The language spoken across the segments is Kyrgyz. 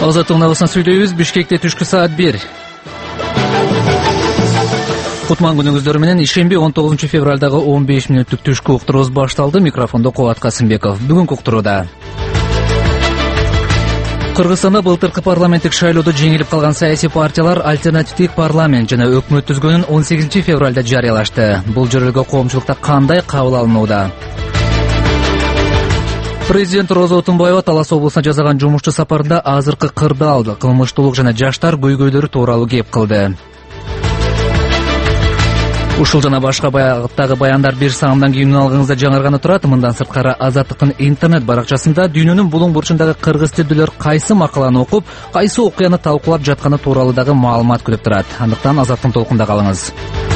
Азаттык набасына сүйлөйбүз. Бишкекте түшкү саат 1. Кутман күнүңүздөр менен ишемби 19 февралдагы 15 мүнөттүк түшкү уктурубуз башталды. Микрофондо Кубат Касымбеков. Бүгүнкү уктурууда Кыргызстанда былтыркы парламенттик шайлоодо жеңилип калган саясий партиялар альтернативдик парламент жана өкмөт түзгөнүн 18 февралда жарыялашты. Бул жөрөлгө коомчулукта кандай кабыл алынууда? Президент Роза Отунбаева Талас облусуна жасаган жумушчу сапарында азыркы кырдаал, кылмыштуулук жана жаштар көйгөйлөрү тууралуу кеп кылды. Ушул жана башка багыттагы баяндар бир саамдан кийин алгыңызда жаңырганы турат. Мындан сырткары Азаттыктын интернет баракчасында дүйнөнүн булуң бурчундагы кыргыз тилдүүлөр кайсы макаланы окуп, кайсы окуяны талкуулап жатканы тууралуу дагы маалымат күтүп турат. Андыктан Азаттыктын толкунда калыңыз.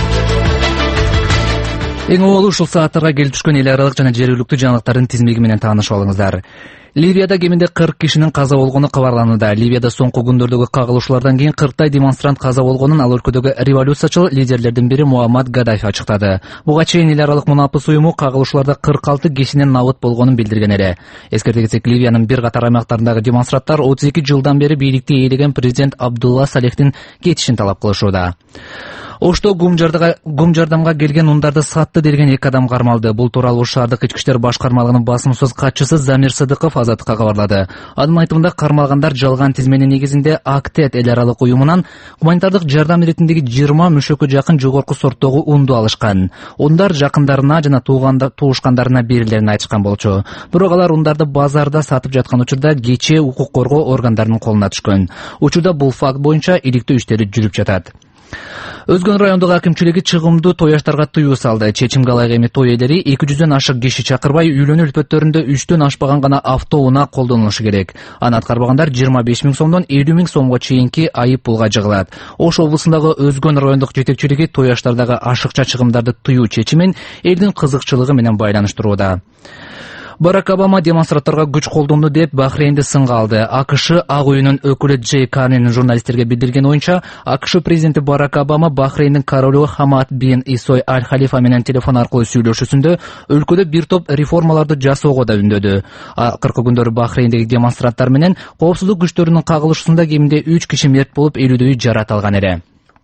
Эң оболу ушул сааттарга келип түшкөн эл аралык жана жергиликтүү жаңылыктардын тизмеги менен таанышып алыңыздар. Ливияда кеминде 40 кишинин каза болгону кабарланууда. Ливияда соңку күндөрдөгү кагылышуулардан кийин 40 демонстрант каза болгонун ал өлкөдөгү революциячыл лидерлердин бири Муаммад Гаддафи ачыктады. Буга чейин эл аралык мунапыс уюму кагылышууларда 46 кишинин набыт болгонун билдирген эле. Эскерте кетсек, Ливиянын бир катар аймактарындагы демонстранттар 32 жылдан бери бийликти ээлеген президент Абдулла Салехтин кетишин талап кылышууда. Ошто гум жардамга келген ундарды сатты делген 2 адам кармалды. Бул тууралуу шаардык ички иштер башкармалыгынын басымсыз катчысы Замир Сыдыков Азаттыкка кабарлады. Анын айтымында кармалгандар жалган тизменин негизинде Актет эл аралык уюмунан гуманитардык жардам иретиндеги 20 мүшөккө жакын жогорку сорттогу унду алышкан. Ундар жакындарына жана туушкандарына берилерин айтышкан болчу. Бирок алар ундарды базарда сатып жаткан учурда кечээ укук коргоо органдарынын колуна түшкөн. Учурда бул факт боюнча иликтөө иштери жүрүп жатат. Өзгөн райондук акимчилиги чыгымдуу тояштарга тыюу салды. Чечимге ылайык эми той элери 200дөн ашык киши чакырбай, үйлөнүү үлпөттөрүндө 3төн ашпаган гана автоунаа колдонулушу керек. Аны аткарбагандар 25 000 сомдон 50 000 сомго чейинки айып пулга жыгылат. Ош облусундагы Өзгөн райондук жетекчилиги тояштардагы ашыкча чыгымдарды тыюу чечимин элдин кызыкчылыгы менен байланыштырууда. Барак Обама демонстранттарга күч колдонду деп Бахрейнди сынга алды. АКШ Ак үйүнүн өкүлү Джей Карнин журналисттерге билдирген оюнча, АКШ президенти Барак Обама Бахрейндин королу Хамад бин Исой Аль-Халифа менен телефон аркылуу сүйлөшүүсүндө өлкөдө бир топ реформаларды жасоого да үндөдү. Акыркы күндөрү Бахрейндеги демонстранттар менен коопсуздук күчтөрүнүн кагылышуусунда кеминде 3 киши мерт болуп, 50дөй жарат алган эле.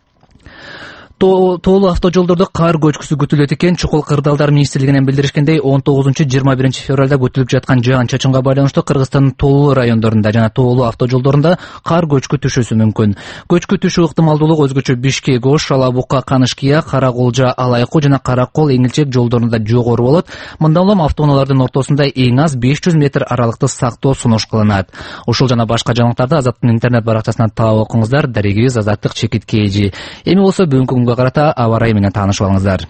Тоолуу автожолдордо кар көчкүсү күтүлөт экен. Чукул кырдаалдар министрлигинен билдиришкендей, 19-21 февралда күтүлүп жаткан жаан-чачынга байланыштуу Кыргызстандын тоолуу райондорунда жана тоолуу автожолдорунда кар көчкү түшүүсү мүмкүн. Көчкү түшүү ыктымалдуулугу өзгөчө Бишкек, Ош, Алабука, Канышкия, Караколжа, Алайкуу жана Каракол Эңилчек жолдорунда жогору болот. Мындан улам автоунаалардын ортосунда эң аз 500 метр аралыкты сактоо сунуш кылынат. Ушул жана башка жаңылыктарды Азаттыктын интернет баракчасынан таап окуңуздар. Дарегибиз Азаттык Чекиткейжи. Эми болсо бүгүнкү карата аба ырайы менен таанышып алыңыздар.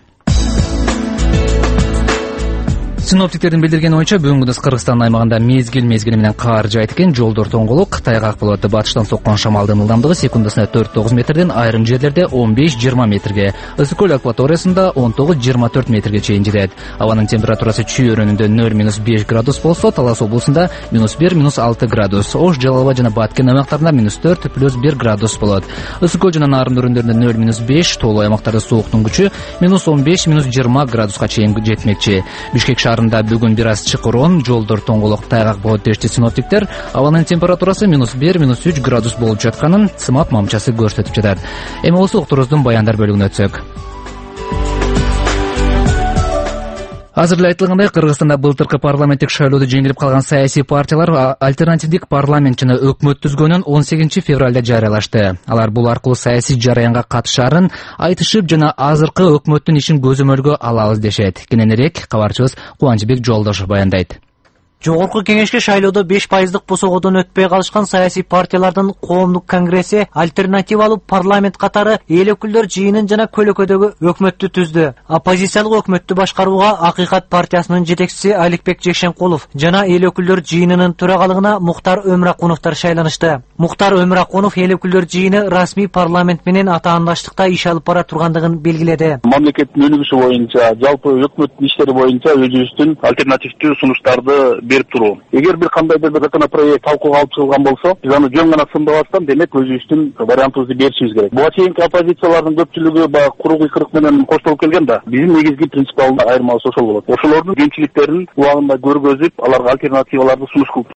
Синоптиктердин билдирген оюнча, бүгүн күндүз Кыргызстан аймагында мезгил менен кар жаайт экен. Жолдор тоңголук, тайгак болот. Батыштан соккон шамалдын ылдамдыгы секундасына 4-9 метрден, айрым жерлерде 15-20 метрге, ысык көл акваториясында 19-24 метрге чейин жетет. Абанын температурасы Чүй өрөөнүндө 0-5 градус болсо, Талас облусунда -1-6 градус, Ош, Жалал Абад жана Баткен аймактарында -4-+1 градус болот. Ысык көл жана Нарын өрөөндөрүндө 0-5, тоолуу аймактарда сууктун күчү -15-20 градуска чейин жетмекчи. Бишкек шаарында бүгүн бир аз чыкырон, жолдор тоңголук, тайгак болот дешти синоптиктер. Абанын температурасы -1-3 градус болуп жатканын сымап мамчасы көрсөтүп жатат. Эми болсо уктуруубуздун баяндар бөлүгүнө өтсөк. Азыр эле айтылгандай, Кыргызстанда былтыркы парламенттик шайлоодо жеңилип калган саясий партиялар альтернативдик парламент жана өкмөт түзгөнүн 18 февралда жарыялашты. Алар бул аркылуу саясий жараянга катышаарын айтышып жана азыркы өкмөттүн ишин көзөмөлгө алабыз дешет. Кененирээк кабарчыбыз Кубанычбек Жолдошов баяндайт. Жогорку кеңешке шайлоодо 5% босогодон өтпөй калышкан саясий партиялардын коомдук конгресси альтернативалуу парламент катары эл өкүлдөр жыйынын жана көлөкөдөгү өкмөттү түздү. Оппозициялык өкмөттү башкарууга Акыйкат партиясынын жетекчиси Аликбек Жекшенкулов жана эл өкүлдөр жыйынынын төрагалыгына Мухтар Өмракуновдор шайланышты. Мухтар Өмракунов эл өкүлдөр жыйыны расмий парламент менен атаандаштыкта иш алып бара тургандыгын белгиледи. Мамлекеттин өнүгүшү боюнча, жалпы өкмөттүн иштери боюнча өзүбүздүн альтернативдүү сунуштарды берип туруу. Эгер бир кандайдыр бир законопроект талкууга алып чыгылган болсо, биз аны жөн гана сындабастан, демек өзүбүздүн вариантыбызды беришибиз керек. Буга чейинки оппозициялардын көпчүлүгү баягы куру кыйкырык менен коштолуп келген да. Биздин негизги принципиалдуу айырмалык ошол болот. Ошолордун кемчиликтерин убагында көргөзүп, аларга альтернативаларды сунуш кылып